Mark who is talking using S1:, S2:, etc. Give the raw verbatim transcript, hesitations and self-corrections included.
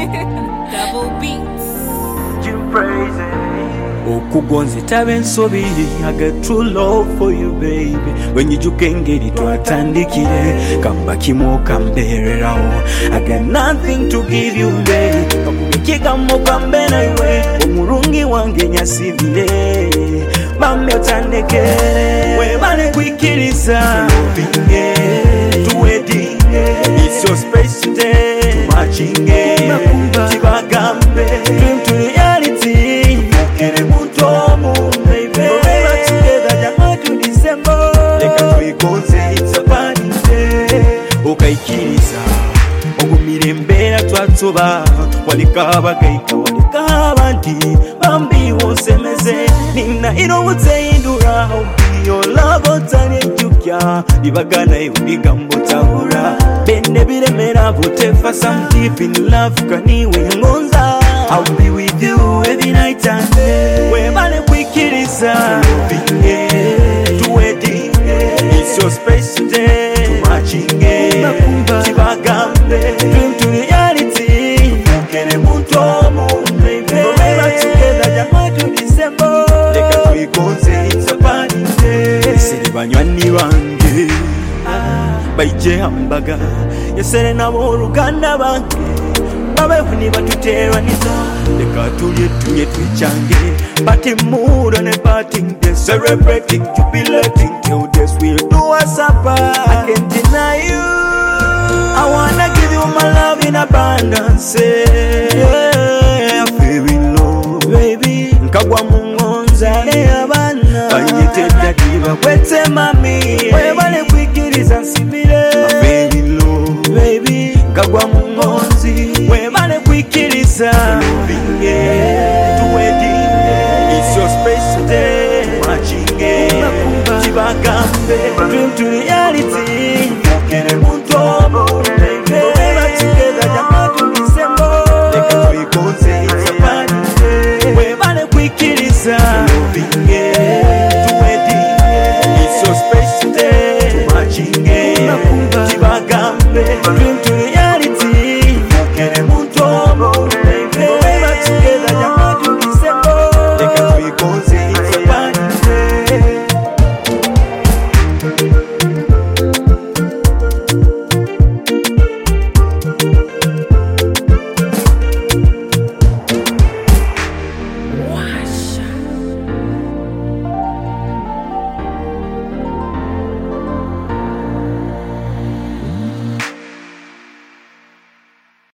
S1: Double beats.
S2: Jim praise
S3: okugonze tabe ensobi. I got true love for you baby. When you jukengeri twatandikire kamba kimo kambererawo. I got nothing to give you baby. Kakumikigamo kambe na iwe omurungi wange nyasibire bambe otandekere webale kwikiriza loving to wedding. It's your space today matching tibagambe dream to reality. Kere mutomu baby forever together January to December. Leka tuikonze it's a party day. Okaikiriza ogumire mbera twatsoba walikaba gaika walikaba abandi bambi wosemeze nina irobutse indura your love otane jukya libagana ibigambo tabura bende biremera botefa some deep in love kaniwe ngonza. I'll be with you every night and day. Webale kwikiriza loving it to wedding. It's your space today matching it tibagambe dream to reality. Kere mutomu baby forever together January to December. Leka tuikonze it's a party day. Siri banywani bange baije hambaga yesere nabo uruganda bange babevuni batuteraniza. Leka tuye tuye twichange party mood on a party day, celebrating jubilating till this we'll do a supper. I can't deny you. I wanna give you my love in abundance. Yeah, I feel in love baby nkagwa mungonza le abana ayiteta diva kwete mami webale kwikiriza nsibire. I feel in love baby nkagwa mungonzi webale kwikiriza loving it to wedding. It's your space today matching it tibagambe dream to reality. Kere mutobo baby forever together January to December. Leka tuikonze it's a party day. Webale kwikiriza loving it to wedding. It's your space today matching it tibagambe dream to